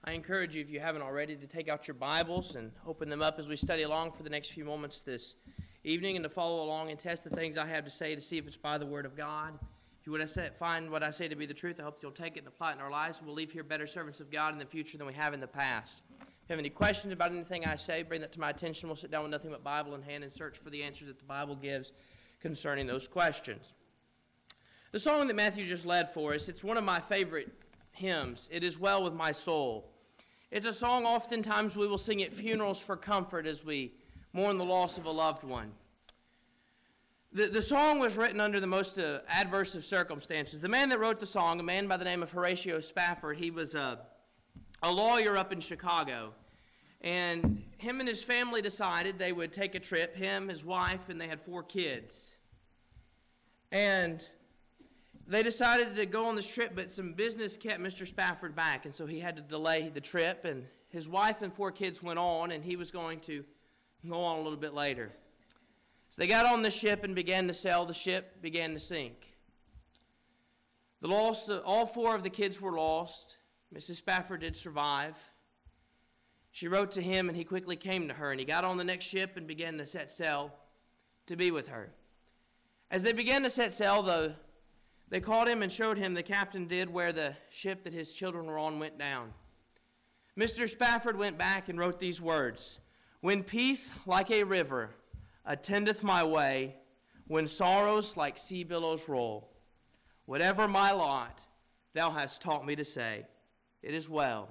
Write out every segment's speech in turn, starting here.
I encourage you, if you haven't already, to take out your Bibles and open them up as we study along for the next few moments this evening, and to follow along and test the things I have to say to see if it's by the Word of God. If you want to find what I say to be the truth, I hope you'll take it and apply it in our lives. We'll leave here better servants of God in the future than we have in the past. If you have any questions about anything I say, bring that to my attention. We'll sit down with nothing but Bible in hand and search for the answers that the Bible gives concerning those questions. The song that Matthew just led for us, it's one of my favorite hymns. It is well with my soul. It's a song oftentimes we will sing at funerals for comfort as we mourn the loss of a loved one. The song was written under the most adverse of circumstances. The man that wrote the song, a man by the name of Horatio Spafford, he was a lawyer up in Chicago. And him and his family decided they would take a trip, him, his wife, and they had 4 kids. And they decided to go on this trip, but some business kept Mr. Spafford back, and so he had to delay the trip. And his wife and 4 kids went on, and he was going to go on a little bit later. So they got on the ship and began to sail. The ship began to sink. All 4 of the kids were lost. Mrs. Spafford did survive. She wrote to him, and he quickly came to her, and he got on the next ship and began to set sail to be with her. As they began to set sail, they called him and showed him the captain did where the ship that his children were on went down. Mr. Spafford went back and wrote these words: "When peace like a river attendeth my way, when sorrows like sea billows roll, whatever my lot, thou hast taught me to say, it is well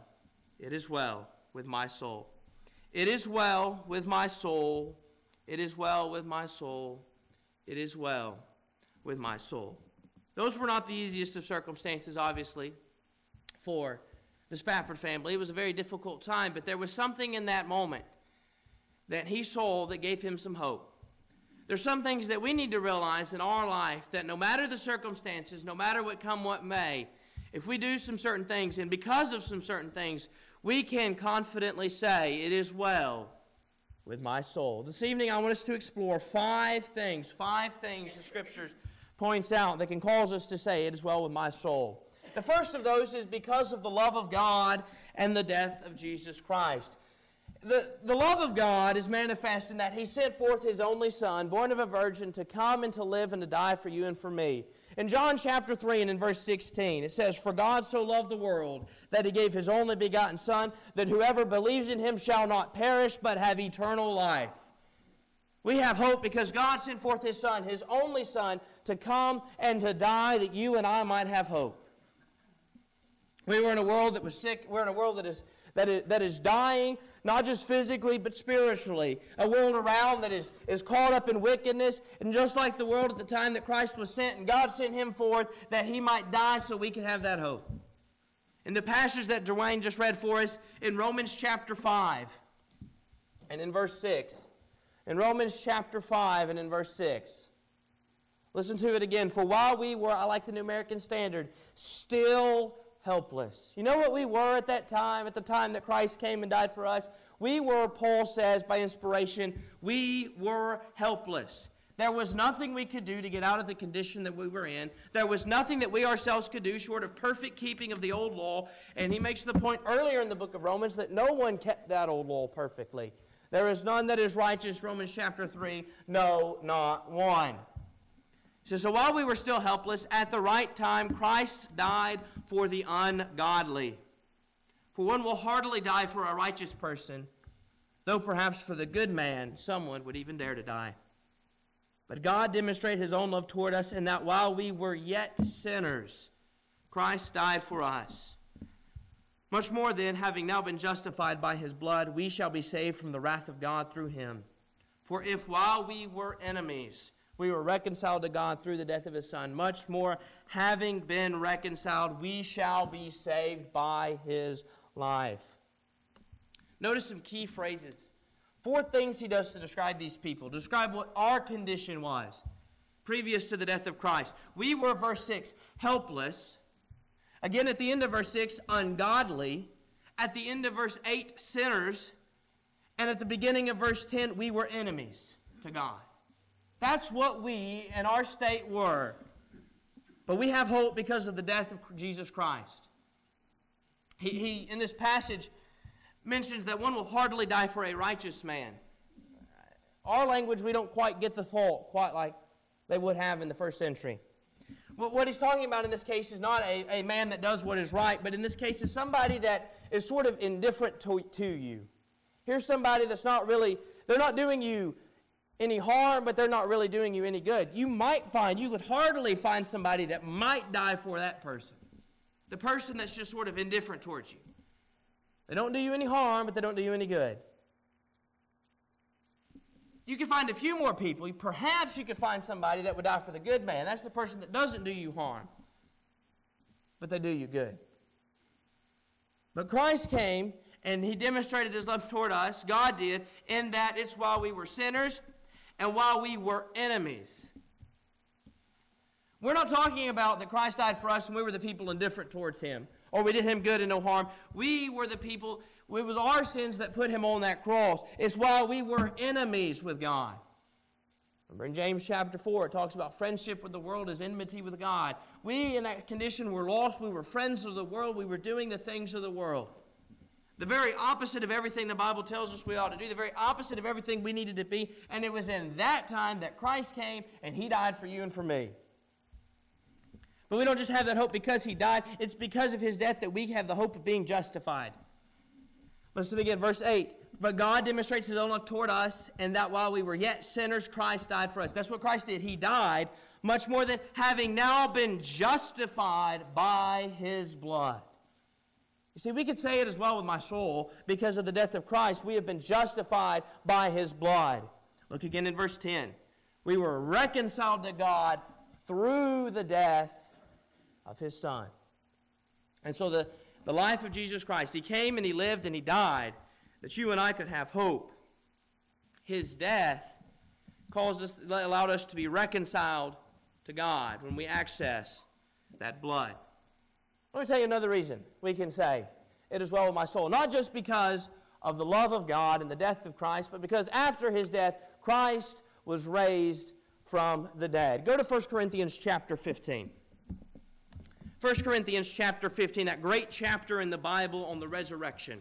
with my soul. It is well with my soul. It is well with my soul. It is well with my soul." Those were not the easiest of circumstances, obviously, for the Spafford family. It was a very difficult time, but there was something in that moment that he saw that gave him some hope. There's some things that we need to realize in our life, that no matter the circumstances, no matter what come what may, if we do some certain things, and because of some certain things, we can confidently say, it is well with my soul. This evening I want us to explore 5 things the Scriptures points out that can cause us to say, it is well with my soul. The first of those is because of the love of God and the death of Jesus Christ. The love of God is manifest in that He sent forth His only Son, born of a virgin, to come and to live and to die for you and for me. In John chapter 3 and in verse 16, it says, "For God so loved the world that He gave His only begotten Son, that whoever believes in Him shall not perish, but have eternal life." We have hope because God sent forth His Son, His only Son, to come and to die that you and I might have hope. We were in a world that was sick. We're in a world that is dying, not just physically, but spiritually. A world around that is caught up in wickedness. And just like the world at the time that Christ was sent, and God sent Him forth that He might die so we can have that hope. In the passage that Dwayne just read for us, in Romans chapter 5 and in verse 6. In Romans chapter 5 and in verse 6. Listen to it again. "For while we were," I like the New American Standard, "still helpless." You know what we were at that time, at the time that Christ came and died for us? We were, Paul says by inspiration, we were helpless. There was nothing we could do to get out of the condition that we were in. There was nothing that we ourselves could do short of perfect keeping of the old law. And he makes the point earlier in the book of Romans that no one kept that old law perfectly. "There is none that is righteous," Romans chapter 3, "no, not one." So while we were still helpless, at the right time, Christ died for the ungodly. For one will hardly die for a righteous person, though perhaps for the good man, someone would even dare to die. But God demonstrated His own love toward us in that while we were yet sinners, Christ died for us. Much more then, having now been justified by His blood, we shall be saved from the wrath of God through Him. For if while we were enemies, we were reconciled to God through the death of His Son, much more, having been reconciled, we shall be saved by His life. Notice some key phrases. 4 things he does to describe these people, describe what our condition was previous to the death of Christ. We were, verse 6, helpless. Again, at the end of verse 6, ungodly. At the end of verse 8, sinners. And at the beginning of verse 10, we were enemies to God. That's what we in our state were. But we have hope because of the death of Jesus Christ. He in this passage mentions that one will hardly die for a righteous man. Our language, we don't quite get the thought quite like they would have in the first century. What he's talking about in this case is not a man that does what is right, but in this case is somebody that is sort of indifferent to you. Here's somebody that's not really, they're not doing you any harm, but they're not really doing you any good. You could hardly find somebody that might die for that person. The person that's just sort of indifferent towards you. They don't do you any harm, but they don't do you any good. You can find a few more people. Perhaps you could find somebody that would die for the good man. That's the person that doesn't do you harm, but they do you good. But Christ came, and He demonstrated His love toward us, God did, in that it's while we were sinners and while we were enemies. We're not talking about that Christ died for us and we were the people indifferent towards Him, or we did Him good and no harm. We were the people, it was our sins that put Him on that cross. It's while we were enemies with God. Remember in James chapter 4, it talks about friendship with the world is enmity with God. We, in that condition, were lost. We were friends of the world. We were doing the things of the world. The very opposite of everything the Bible tells us we ought to do. The very opposite of everything we needed to be. And it was in that time that Christ came and He died for you and for me. But we don't just have that hope because He died. It's because of His death that we have the hope of being justified. Listen again, verse 8. But God demonstrates His own love toward us, and that while we were yet sinners, Christ died for us. That's what Christ did. He died, much more than having now been justified by His blood. You see, we could say it as well with my soul. Because of the death of Christ, we have been justified by His blood. Look again in verse 10. We were reconciled to God through the death of His Son. And so the life of Jesus Christ, He came and He lived and He died that you and I could have hope. His death allowed us to be reconciled to God when we access that blood. Let me tell you another reason we can say it is well with my soul. Not just because of the love of God and the death of Christ, but because after His death, Christ was raised from the dead. Go to 1 Corinthians chapter 15. 1 Corinthians chapter 15, that great chapter in the Bible on the resurrection.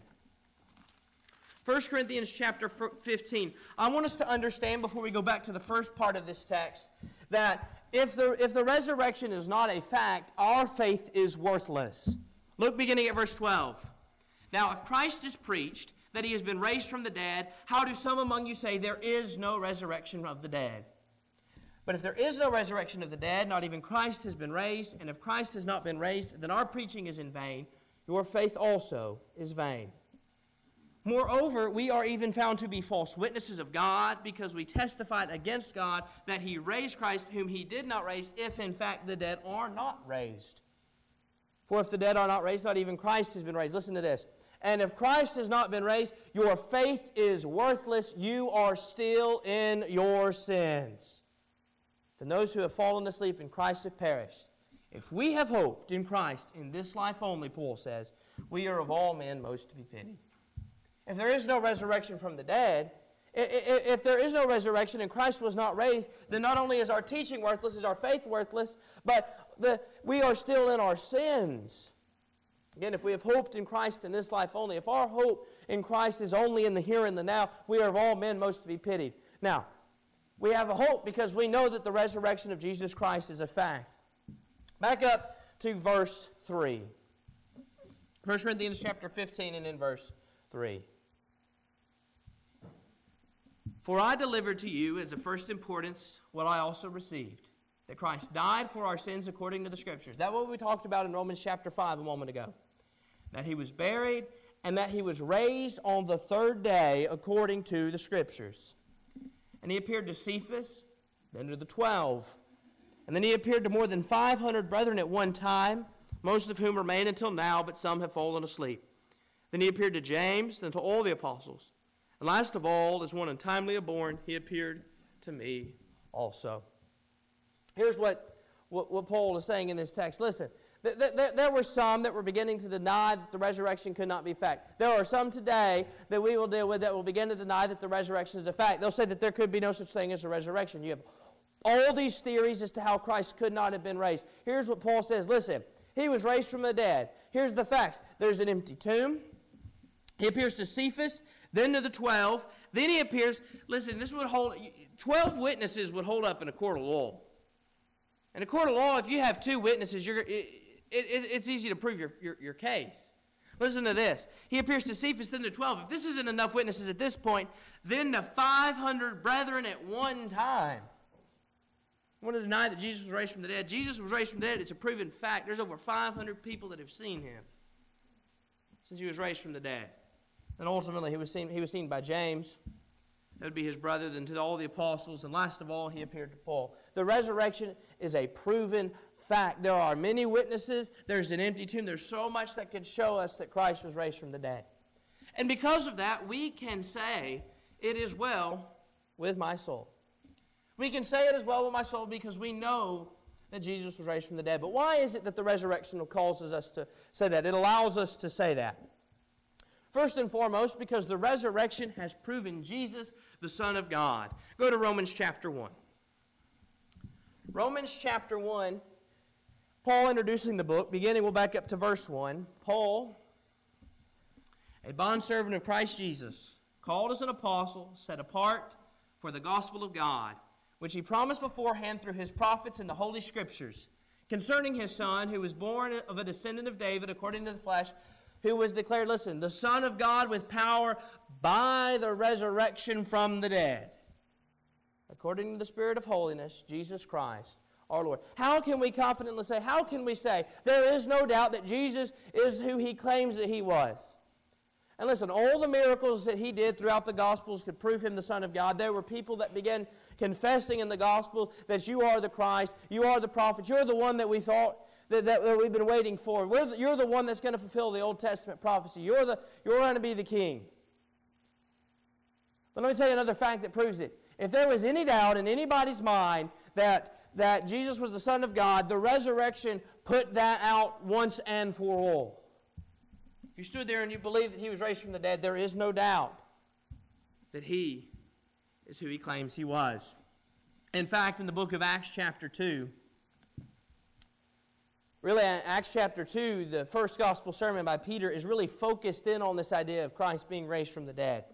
1 Corinthians chapter 15. I want us to understand before we go back to the first part of this text that if the resurrection is not a fact, our faith is worthless. Look beginning at verse 12. Now, if Christ is preached that He has been raised from the dead, how do some among you say there is no resurrection of the dead? But if there is no resurrection of the dead, not even Christ has been raised, and if Christ has not been raised, then our preaching is in vain, your faith also is vain. Moreover, we are even found to be false witnesses of God, because we testified against God that He raised Christ, whom He did not raise, if in fact the dead are not raised. For if the dead are not raised, not even Christ has been raised. Listen to this. And if Christ has not been raised, your faith is worthless. You are still in your sins. Then those who have fallen asleep in Christ have perished. If we have hoped in Christ in this life only, Paul says, we are of all men most to be pitied. If there is no resurrection from the dead, if there is no resurrection and Christ was not raised, then not only is our teaching worthless, is our faith worthless, but we are still in our sins. Again, if we have hoped in Christ in this life only, if our hope in Christ is only in the here and the now, we are of all men most to be pitied. Now, we have a hope because we know that the resurrection of Jesus Christ is a fact. Back up to verse 3. 1 Corinthians chapter 15 and in verse 3. For I delivered to you as of first importance what I also received, that Christ died for our sins according to the Scriptures. That's what we talked about in Romans chapter 5 a moment ago. That He was buried and that He was raised on the third day according to the Scriptures. And He appeared to Cephas, then to the 12. And then He appeared to more than 500 brethren at one time, most of whom remain until now, but some have fallen asleep. Then He appeared to James, then to all the apostles. And last of all, as one untimely born, He appeared to me also. Here's what Paul is saying in this text. Listen, there were some that were beginning to deny that the resurrection could not be a fact. There are some today that we will deal with that will begin to deny that the resurrection is a fact. They'll say that there could be no such thing as a resurrection. You have all these theories as to how Christ could not have been raised. Here's what Paul says. Listen, He was raised from the dead. Here's the facts. There's an empty tomb. He appears to Cephas, then to the 12. Then he appears, listen, 12 witnesses would hold up in a court of law. In a court of law, if you have 2 witnesses, it's easy to prove your case. Listen to this. He appears to Cephas, then to 12. If this isn't enough witnesses at this point, then to 500 brethren at one time. I want to deny that Jesus was raised from the dead. Jesus was raised from the dead. It's a proven fact. There's over 500 people that have seen him since he was raised from the dead. And ultimately, he was seen by James. That would be his brother, then to all the apostles. And last of all, he appeared to Paul. The resurrection is a proven fact. There are many witnesses. There's an empty tomb. There's so much that could show us that Christ was raised from the dead. And because of that, we can say, it is well with my soul. We can say it is well with my soul because we know that Jesus was raised from the dead. But why is it that the resurrection causes us to say that? It allows us to say that. First and foremost, because the resurrection has proven Jesus, the Son of God. Go to Romans chapter 1. Romans chapter 1, Paul introducing the book, we'll back up to verse 1. Paul, a bondservant of Christ Jesus, called as an apostle, set apart for the gospel of God, which he promised beforehand through his prophets in the Holy Scriptures, concerning his Son, who was born of a descendant of David according to the flesh, who was declared, listen, the Son of God with power by the resurrection from the dead, according to the Spirit of holiness, Jesus Christ, our Lord. How can we confidently say, there is no doubt that Jesus is who he claims that he was? And listen, all the miracles that he did throughout the Gospels could prove him the Son of God. There were people that began confessing in the Gospels that you are the Christ, you are the prophet, you're the one that we thought that we've been waiting for. You're the one that's going to fulfill the Old Testament prophecy. You're going to be the king. But let me tell you another fact that proves it. If there was any doubt in anybody's mind that Jesus was the Son of God, the resurrection put that out once and for all. If you stood there and you believed that he was raised from the dead, there is no doubt that he is who he claims he was. In fact, in the book of Acts chapter 2, really, Acts chapter 2, the first gospel sermon by Peter is really focused in on this idea of Christ being raised from the dead.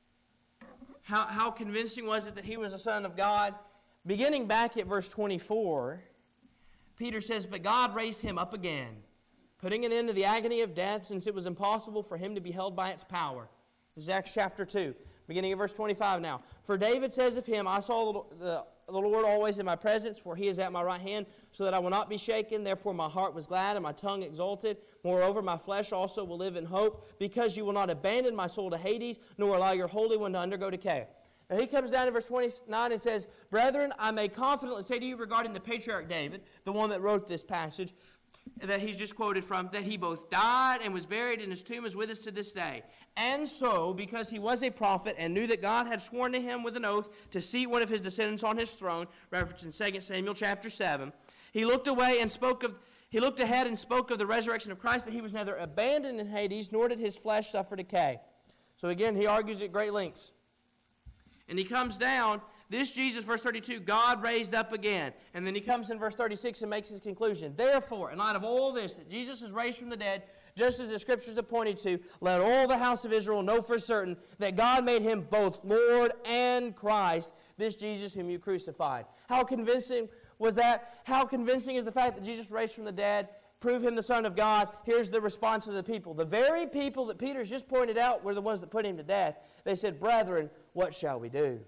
How convincing was it that he was the Son of God? Beginning back at verse 24, Peter says, "But God raised him up again, putting an end to the agony of death, since it was impossible for him to be held by its power." This is Acts chapter 2, beginning at verse 25 now. "For David says of him, I saw the Lord always in my presence, for he is at my right hand, so that I will not be shaken. Therefore my heart was glad, and my tongue exulted. Moreover, my flesh also will live in hope, because you will not abandon my soul to Hades, nor allow your Holy One to undergo decay." Now he comes down to verse 29 and says, "Brethren, I may confidently say to you regarding the patriarch David," the one that wrote this passage that he's just quoted from, "that he both died and was buried, and his tomb is with us to this day. And so, because he was a prophet and knew that God had sworn to him with an oath to seat one of his descendants on his throne," reference in 2 Samuel chapter 7, he looked ahead and spoke of the resurrection of Christ, that he was neither abandoned in Hades, nor did his flesh suffer decay. So again, he argues at great lengths. And he comes down, this Jesus, verse 32, God raised up again. And then he comes in verse 36 and makes his conclusion. "Therefore, in light of all this, that Jesus is raised from the dead, just as the Scriptures have pointed to, let all the house of Israel know for certain that God made him both Lord and Christ, this Jesus whom you crucified." How convincing was that? How convincing is the fact that Jesus raised from the dead? Prove him the Son of God. Here's the response of the people. The very people that Peter's just pointed out were the ones that put him to death. They said, "Brethren, what shall we do?"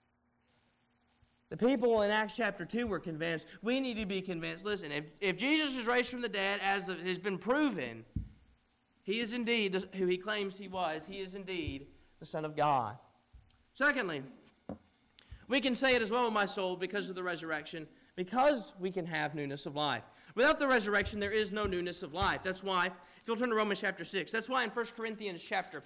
The people in Acts chapter 2 were convinced. We need to be convinced. Listen, if Jesus is raised from the dead, as has been proven, he is indeed who he claims he was. He is indeed the Son of God. Secondly, we can say it as well with my soul because of the resurrection, because we can have newness of life. Without the resurrection, there is no newness of life. That's why, if you'll turn to Romans chapter 6, that's why in 1 Corinthians chapter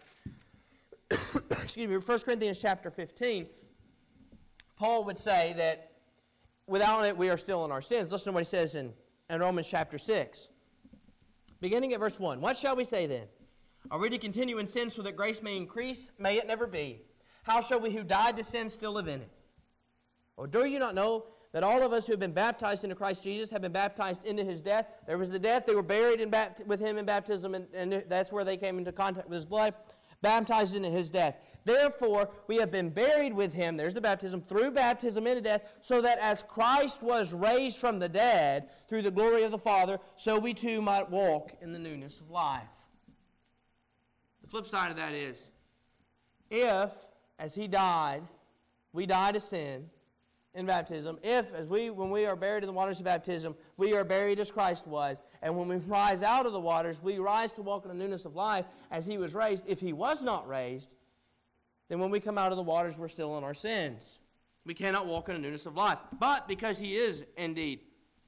15, Paul would say that without it, we are still in our sins. Listen to what he says in Romans chapter 6. Beginning at verse 1. "What shall we say then? Are we to continue in sin so that grace may increase? May it never be. How shall we who died to sin still live in it? Or do you not know that all of us who have been baptized into Christ Jesus have been baptized into His death. There was the death. They were buried with Him in baptism, and that's where they came into contact with His blood, baptized into His death. Therefore, we have been buried with Him, there's the baptism, through baptism into death, so that as Christ was raised from the dead through the glory of the Father, so we too might walk in the newness of life. The flip side of that is, if, as He died, we die to sin in baptism, if, when we are buried in the waters of baptism, we are buried as Christ was, and when we rise out of the waters, we rise to walk in the newness of life as He was raised. If He was not raised, then when we come out of the waters, we're still in our sins. We cannot walk in the newness of life. But because He was indeed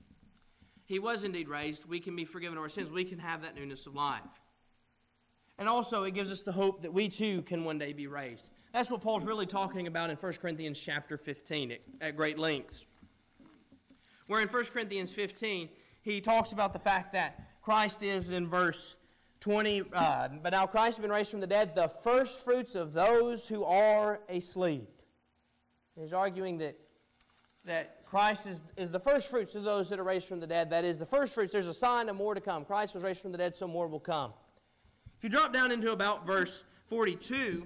raised, we can be forgiven of our sins. We can have that newness of life. And also, it gives us the hope that we too can one day be raised. That's what Paul's really talking about in 1 Corinthians chapter 15 at great lengths. Where in 1 Corinthians 15, he talks about the fact that Christ is in verse 20, but now Christ has been raised from the dead, the first fruits of those who are asleep. He's arguing that Christ is the first fruits of those that are raised from the dead. That is, the first fruits, there's a sign of more to come. Christ was raised from the dead, so more will come. If you drop down into about verse 42,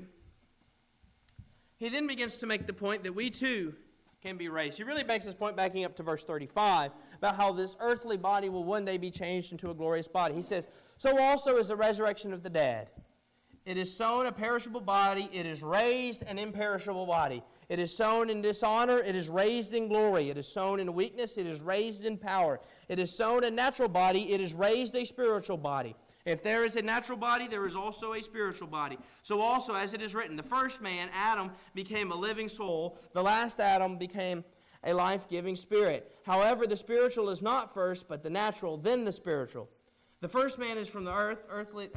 he then begins to make the point that we too can be raised. He really makes this point backing up to verse 35 about how this earthly body will one day be changed into a glorious body. He says, so also is the resurrection of the dead. It is sown a perishable body, it is raised an imperishable body. It is sown in dishonor, it is raised in glory. It is sown in weakness, it is raised in power. It is sown a natural body, it is raised a spiritual body. If there is a natural body, there is also a spiritual body. So also, as it is written, the first man, Adam, became a living soul. The last Adam became a life-giving spirit. However, the spiritual is not first, but the natural, then the spiritual. The first man is from the earth,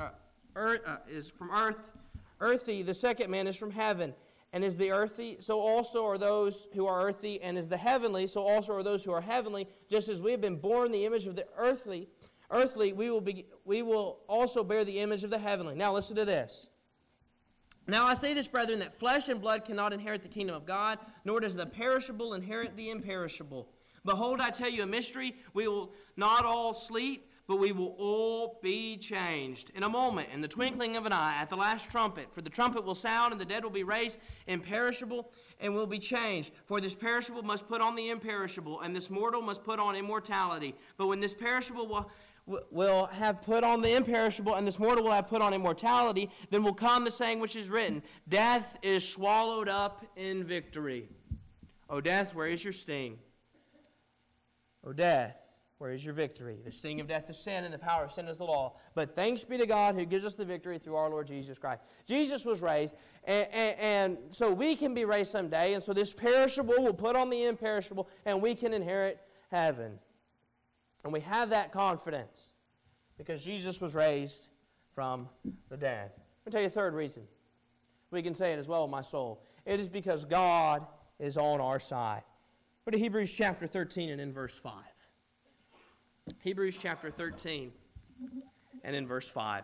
earthy. The second man is from heaven, and is the earthy. So also are those who are earthy, and is the heavenly. So also are those who are heavenly. Just as we have been born in the image of the earthly, we will also bear the image of the heavenly. Now listen to this. Now I say this, brethren, that flesh and blood cannot inherit the kingdom of God, nor does the perishable inherit the imperishable. Behold, I tell you a mystery. We will not all sleep, but we will all be changed in a moment, in the twinkling of an eye, at the last trumpet. For the trumpet will sound, and the dead will be raised imperishable, and will be changed. For this perishable must put on the imperishable, and this mortal must put on immortality. But when this perishable will have put on the imperishable, and this mortal will have put on immortality, then will come the saying which is written, death is swallowed up in victory. O death, where is your sting? O death, where is your victory? The sting of death is sin, and the power of sin is the law. But thanks be to God who gives us the victory through our Lord Jesus Christ. Jesus was raised, and so we can be raised someday, and so this perishable will put on the imperishable, and we can inherit heaven. And we have that confidence because Jesus was raised from the dead. Let me tell you a third reason. We can say it as well, my soul. It is because God is on our side. Go to Hebrews chapter 13 and in verse 5. Hebrews chapter 13 and in verse 5.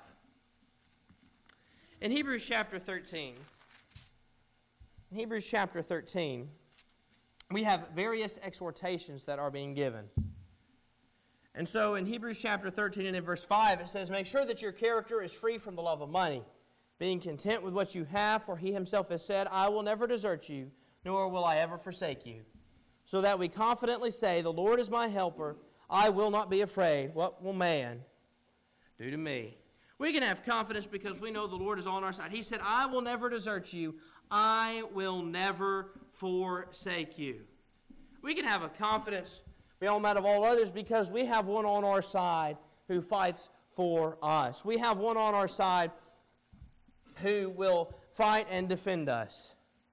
In Hebrews chapter 13, we have various exhortations that are being given. And so in Hebrews chapter 13 and in verse 5, it says, make sure that your character is free from the love of money, being content with what you have, for He Himself has said, I will never desert you, nor will I ever forsake you. So that we confidently say, the Lord is my helper, I will not be afraid. What will man do to me? We can have confidence because we know the Lord is on our side. He said, I will never desert you, I will never forsake you. We can have a confidence beyond that of all others because we have one on our side who fights for us. We have one on our side who will fight and defend us.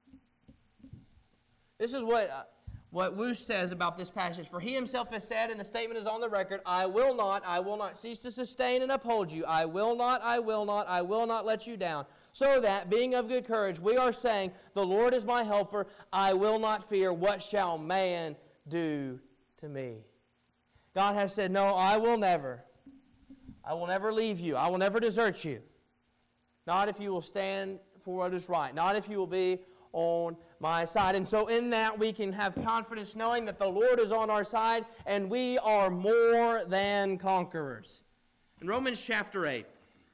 This is what Woosh says about this passage. For He Himself has said, and the statement is on the record, I will not cease to sustain and uphold you. I will not let you down. So that, being of good courage, we are saying, the Lord is my helper, I will not fear. What shall man do to me? God has said, no, I will never leave you. I will never desert you. Not if you will stand for what is right. Not if you will be on my side. And so in that we can have confidence knowing that the Lord is on our side and we are more than conquerors. In Romans chapter 8,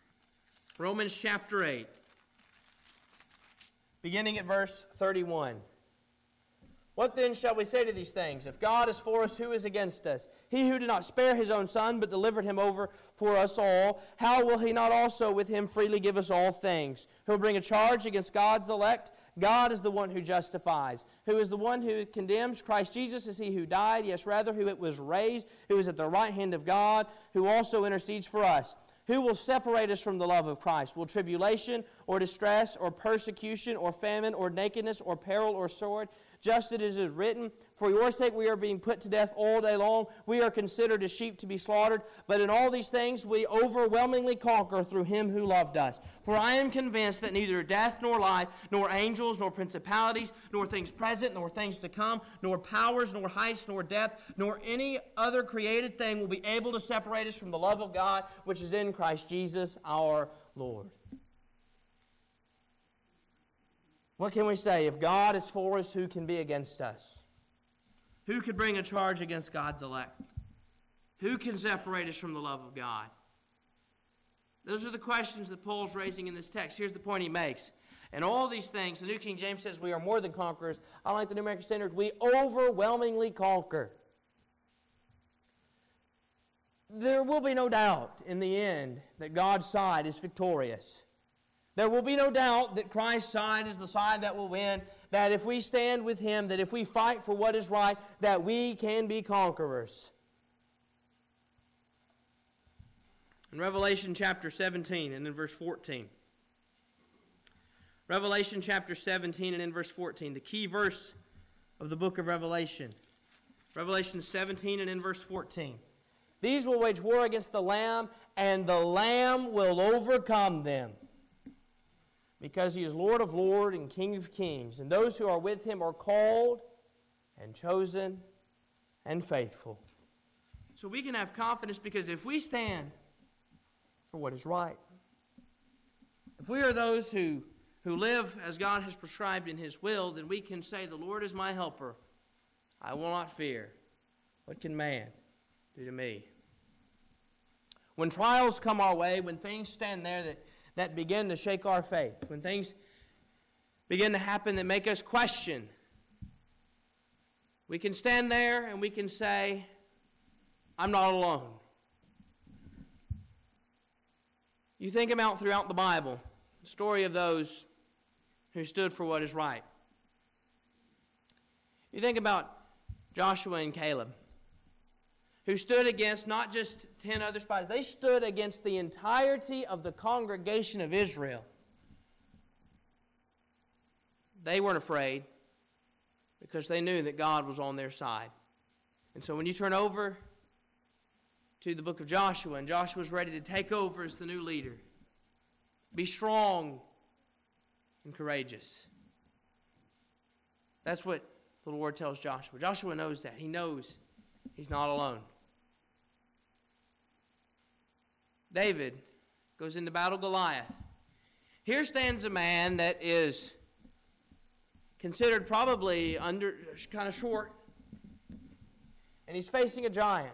beginning at verse 31. What then shall we say to these things? If God is for us, who is against us? He who did not spare his own Son, but delivered him over for us all, how will he not also with him freely give us all things? Who will bring a charge against God's elect? God is the one who justifies. Who is the one who condemns? Christ Jesus is he who died, yes, rather, who it was raised, who is at the right hand of God, who also intercedes for us. Who will separate us from the love of Christ? Will tribulation or distress or persecution or famine or nakedness or peril or sword? Just as it is written, for your sake we are being put to death all day long. We are considered as sheep to be slaughtered. But in all these things we overwhelmingly conquer through him who loved us. For I am convinced that neither death nor life, nor angels, nor principalities, nor things present, nor things to come, nor powers, nor heights, nor depth, nor any other created thing will be able to separate us from the love of God, which is in Christ Jesus our Lord. What can we say? If God is for us, who can be against us? Who could bring a charge against God's elect? Who can separate us from the love of God? Those are the questions that Paul's raising in this text. Here's the point he makes. And all these things, the New King James says we are more than conquerors. I like the New American Standard, we overwhelmingly conquer. There will be no doubt in the end that God's side is victorious. There will be no doubt that Christ's side is the side that will win, that if we stand with him, that if we fight for what is right, that we can be conquerors. In Revelation chapter 17 and in verse 14. Revelation chapter 17 and in verse 14, the key verse of the book of Revelation. Revelation 17 and in verse 14. These will wage war against the Lamb, and the Lamb will overcome them. Because he is Lord of lords and King of kings. And those who are with him are called and chosen and faithful. So we can have confidence because if we stand for what is right, if we are those who live as God has prescribed in his will, then we can say, the Lord is my helper. I will not fear. What can man do to me? When trials come our way, when things stand there that begin to shake our faith, when things begin to happen that make us question, we can stand there and we can say, I'm not alone. You think about throughout the Bible, the story of those who stood for what is right. You think about Joshua and Caleb, who stood against not just 10 other spies, they stood against the entirety of the congregation of Israel. They weren't afraid because they knew that God was on their side. And so when you turn over to the book of Joshua, and Joshua's ready to take over as the new leader, be strong and courageous. That's what the Lord tells Joshua. Joshua knows that. He knows he's not alone. David goes into battle Goliath. Here stands a man that is considered probably kind of short, and he's facing a giant.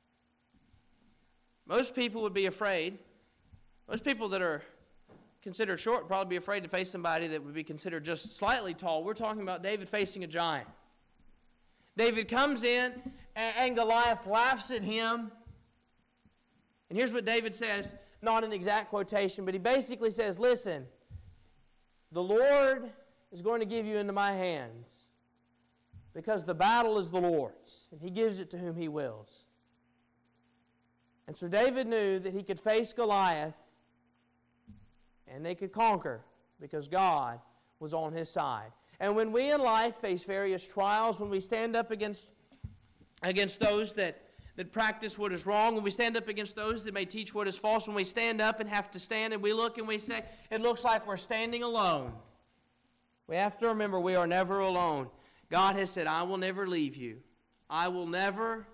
Most people would be afraid. Most people that are considered short would probably be afraid to face somebody that would be considered just slightly tall. We're talking about David facing a giant. David comes in, and Goliath laughs at him. And here's what David says, not an exact quotation, but he basically says, listen, the Lord is going to give you into my hands because the battle is the Lord's, and he gives it to whom he wills. And so David knew that he could face Goliath and they could conquer because God was on his side. And when we in life face various trials, when we stand up against those that practice what is wrong, when we stand up against those that may teach what is false, when we stand up and have to stand and we look and we say, it looks like we're standing alone. We have to remember we are never alone. God has said, I will never leave you. I will never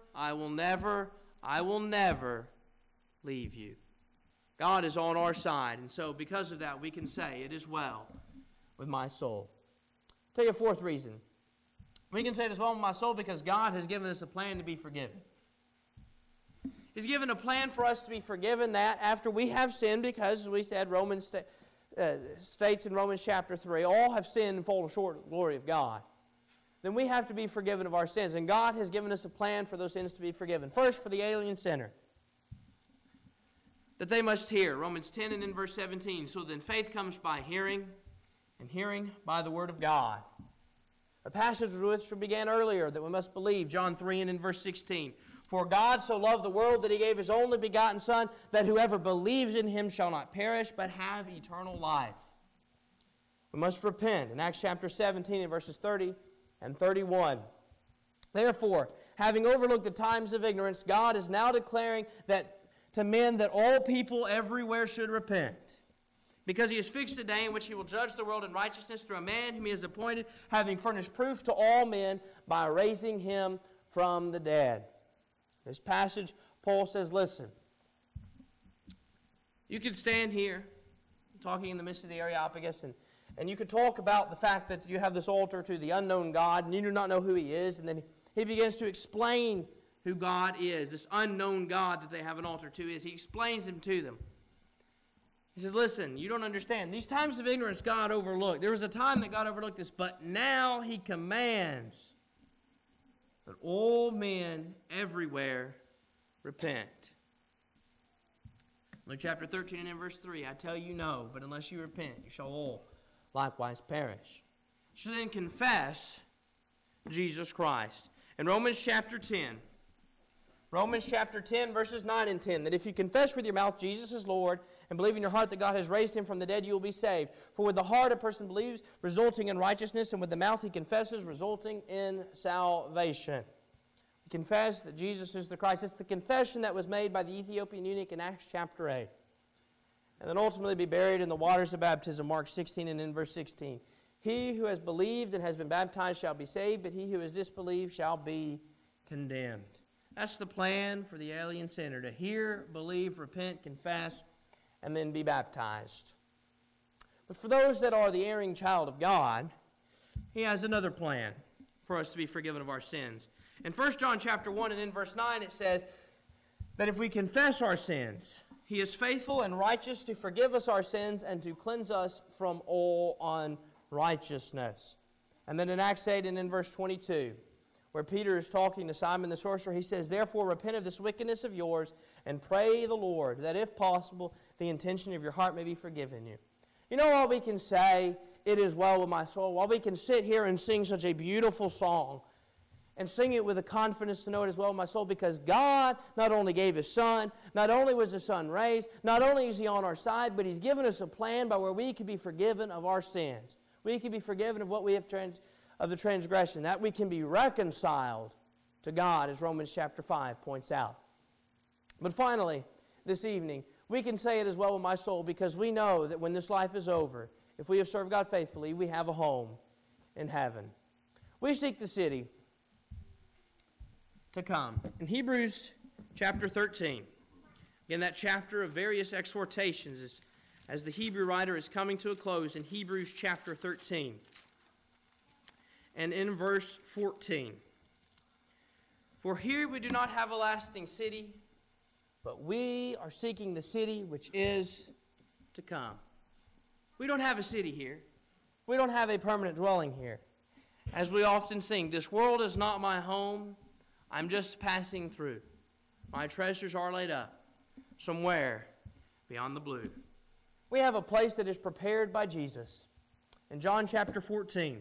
leave you. God is on our side. And so because of that, we can say, it is well with my soul. tell you a fourth reason. We can say it as well with my soul because God has given us a plan to be forgiven. He's given a plan for us to be forgiven that after we have sinned, because as we said, Romans states in Romans chapter 3, all have sinned and fall short of the glory of God. Then we have to be forgiven of our sins. And God has given us a plan for those sins to be forgiven. First, for the alien sinner, that they must hear. Romans 10 and in verse 17. So then faith comes by hearing, and hearing by the word of God. A passage which we began earlier that we must believe, John 3 and in verse 16. For God so loved the world that He gave His only begotten Son, that whoever believes in Him shall not perish, but have eternal life. We must repent. In Acts chapter 17 and verses 30 and 31. Therefore, having overlooked the times of ignorance, God is now declaring that to men that all people everywhere should repent. Because He has fixed a day in which He will judge the world in righteousness through a man whom He has appointed, having furnished proof to all men by raising Him from the dead. This passage, Paul says, listen, you could stand here talking in the midst of the Areopagus, and you could talk about the fact that you have this altar to the unknown God, and you do not know who He is, and then he begins to explain who God is, this unknown God that they have an altar to is. He explains Him to them. He says, listen, you don't understand. These times of ignorance God overlooked. There was a time that God overlooked this, but now He commands that all men everywhere repent. Luke chapter 13 and in verse 3, I tell you no, but unless you repent, you shall all likewise perish. You should then confess Jesus Christ. In Romans chapter 10 verses 9 and 10, that if you confess with your mouth Jesus is Lord and believe in your heart that God has raised Him from the dead, you will be saved. For with the heart a person believes, resulting in righteousness, and with the mouth he confesses, resulting in salvation. We confess that Jesus is the Christ. It's the confession that was made by the Ethiopian eunuch in Acts chapter 8. And then ultimately be buried in the waters of baptism, Mark 16 and in verse 16. He who has believed and has been baptized shall be saved, but he who has disbelieved shall be condemned. That's the plan for the alien sinner, to hear, believe, repent, confess, and then be baptized. But for those that are the erring child of God, He has another plan for us to be forgiven of our sins. In 1 John chapter 1 and in verse 9 it says that if we confess our sins, He is faithful and righteous to forgive us our sins and to cleanse us from all unrighteousness. And then in Acts 8 and in verse 22, where Peter is talking to Simon the sorcerer, he says, therefore repent of this wickedness of yours and pray the Lord that if possible the intention of your heart may be forgiven you. You know, while we can say, it is well with my soul, while we can sit here and sing such a beautiful song and sing it with a confidence to know it is well with my soul, because God not only gave His Son, not only was the Son raised, not only is He on our side, but He's given us a plan by where we can be forgiven of our sins. We can be forgiven of what we have of the transgression, that we can be reconciled to God, as Romans chapter 5 points out. But finally, this evening, we can say it as well with my soul, because we know that when this life is over, if we have served God faithfully, we have a home in heaven. We seek the city to come. In Hebrews chapter 13, again, that chapter of various exhortations, as the Hebrew writer is coming to a close in Hebrews chapter 13. And in verse 14, for here we do not have a lasting city, but we are seeking the city which is to come. We don't have a city here. We don't have a permanent dwelling here. As we often sing, this world is not my home. I'm just passing through. My treasures are laid up somewhere beyond the blue. We have a place that is prepared by Jesus. In John chapter 14,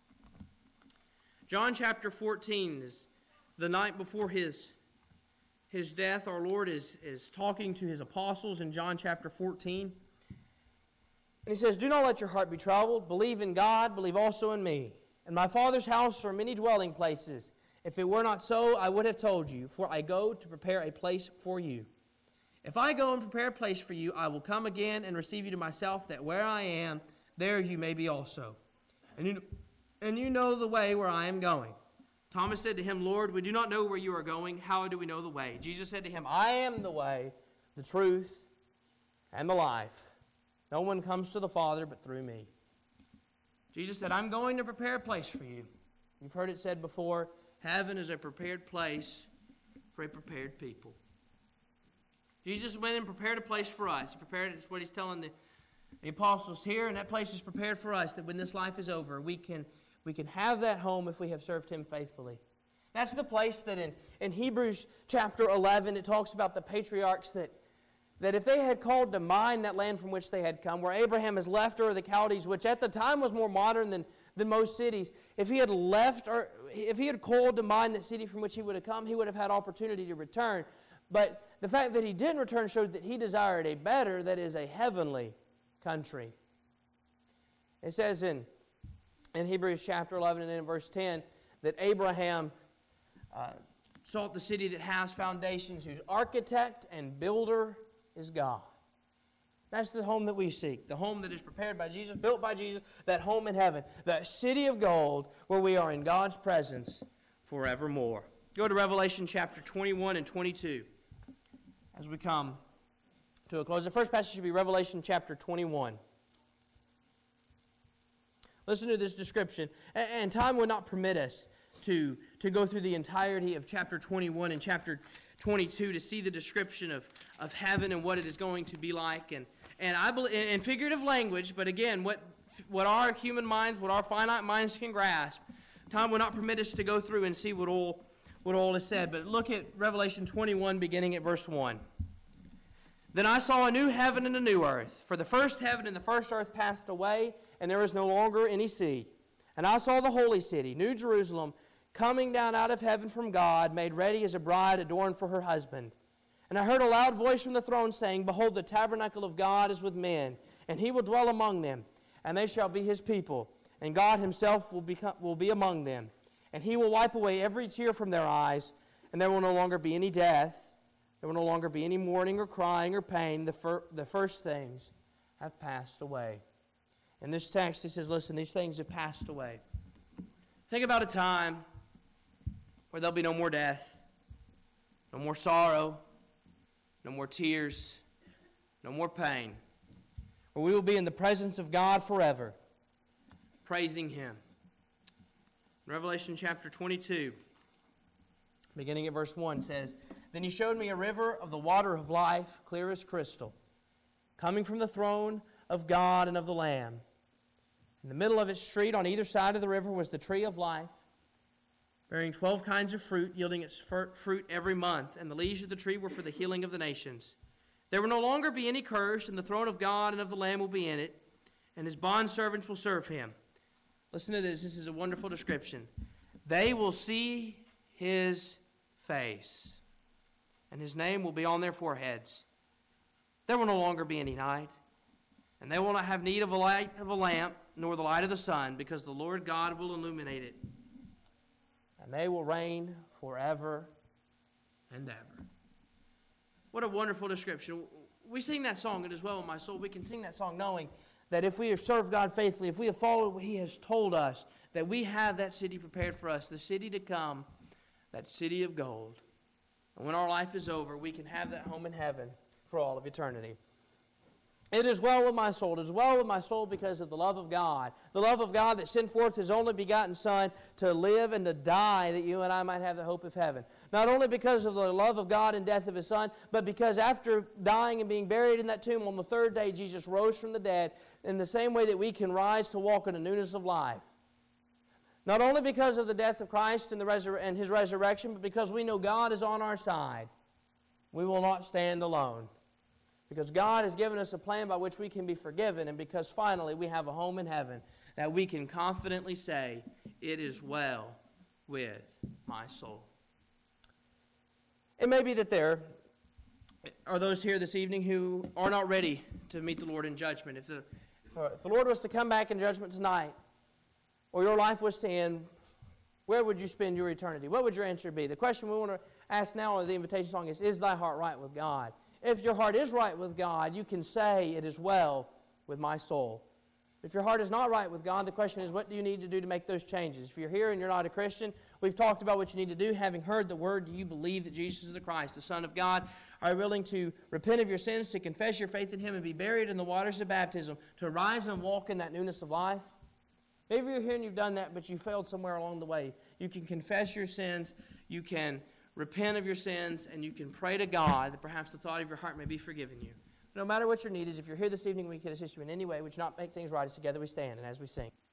John chapter 14 is the night before his death. Our Lord is talking to His apostles in John chapter 14. And He says, do not let your heart be troubled. Believe in God, believe also in me. In my Father's house are many dwelling places. If it were not so, I would have told you, for I go to prepare a place for you. If I go and prepare a place for you, I will come again and receive you to myself, that where I am, there you may be also. And you know the way where I am going. Thomas said to Him, Lord, we do not know where you are going. How do we know the way? Jesus said to him, I am the way, the truth, and the life. No one comes to the Father but through me. Jesus said, I'm going to prepare a place for you. You've heard it said before, heaven is a prepared place for a prepared people. Jesus went and prepared a place for us. He prepared it. It's what he's telling the apostles here, and that place is prepared for us, that when this life is over, we can have that home if we have served him faithfully. That's the place that in Hebrews chapter 11, it talks about the patriarchs that if they had called to mind that land from which they had come, where Abraham has left Ur of the Chaldees, which at the time was more modern than most cities, if he had left, or if he had called to mind the city from which he would have come, he would have had opportunity to return. But the fact that he didn't return showed that he desired a better, that is a heavenly country. It says in Hebrews chapter 11 and in verse 10 that Abraham sought the city that has foundations, whose architect and builder is God. That's the home that we seek, the home that is prepared by Jesus, built by Jesus, that home in heaven, that city of gold where we are in God's presence forevermore. Go to Revelation chapter 21 and 22 as we come to a close. The first passage should be Revelation chapter 21. Listen to this description. And time would not permit us to go through the entirety of chapter 21 and chapter 22 to see the description of heaven and what it is going to be like. And I believe in figurative language, but again, what our human minds, what our finite minds can grasp, time will not permit us to go through and see what all is said. But look at Revelation 21, beginning at verse 1. Then I saw a new heaven and a new earth, for the first heaven and the first earth passed away, and there is no longer any sea. And I saw the holy city, New Jerusalem, coming down out of heaven from God, made ready as a bride adorned for her husband. And I heard a loud voice from the throne saying, Behold, the tabernacle of God is with men, and he will dwell among them, and they shall be his people, and God himself will be among them. And he will wipe away every tear from their eyes, and there will no longer be any death. There will no longer be any mourning or crying or pain. The first things have passed away. In this text, he says, listen, these things have passed away. Think about a time where there'll be no more death, no more sorrow, no more tears, no more pain, where we will be in the presence of God forever, praising him. Revelation chapter 22, beginning at verse 1, says, Then he showed me a river of the water of life, clear as crystal, coming from the throne of God and of the Lamb. In the middle of its street, on either side of the river, was the tree of life, bearing 12 kinds of fruit, yielding its fruit every month. And the leaves of the tree were for the healing of the nations. There will no longer be any curse, and the throne of God and of the Lamb will be in it, and his bondservants will serve him. Listen to this. This is a wonderful description. They will see his face, and his name will be on their foreheads. There will no longer be any night, and they will not have need of a light of a lamp, nor the light of the sun, because the Lord God will illuminate it. And they will reign forever and ever. What a wonderful description. We sing that song, It Is Well With My Soul. We can sing that song knowing that if we have served God faithfully, if we have followed what he has told us, that we have that city prepared for us, the city to come, that city of gold. And when our life is over, we can have that home in heaven for all of eternity. It is well with my soul. It is well with my soul because of the love of God. The love of God that sent forth his only begotten Son to live and to die that you and I might have the hope of heaven. Not only because of the love of God and death of his Son, but because after dying and being buried in that tomb on the third day, Jesus rose from the dead in the same way that we can rise to walk in the newness of life. Not only because of the death of Christ and his resurrection, but because we know God is on our side. We will not stand alone. Because God has given us a plan by which we can be forgiven, and because finally we have a home in heaven that we can confidently say, it is well with my soul. It may be that there are those here this evening who are not ready to meet the Lord in judgment. If the Lord was to come back in judgment tonight, or your life was to end, where would you spend your eternity? What would your answer be? The question we want to ask now in the invitation song is thy heart right with God? If your heart is right with God, you can say, it is well with my soul. If your heart is not right with God, the question is, what do you need to do to make those changes? If you're here and you're not a Christian, we've talked about what you need to do. Having heard the word, do you believe that Jesus is the Christ, the Son of God? Are you willing to repent of your sins, to confess your faith in him, and be buried in the waters of baptism, to rise and walk in that newness of life? Maybe you're here and you've done that, but you failed somewhere along the way. You can confess your sins, you can repent of your sins, and you can pray to God that perhaps the thought of your heart may be forgiven you. No matter what your need is, if you're here this evening and we can assist you in any way, would you not make things right as together we stand and as we sing?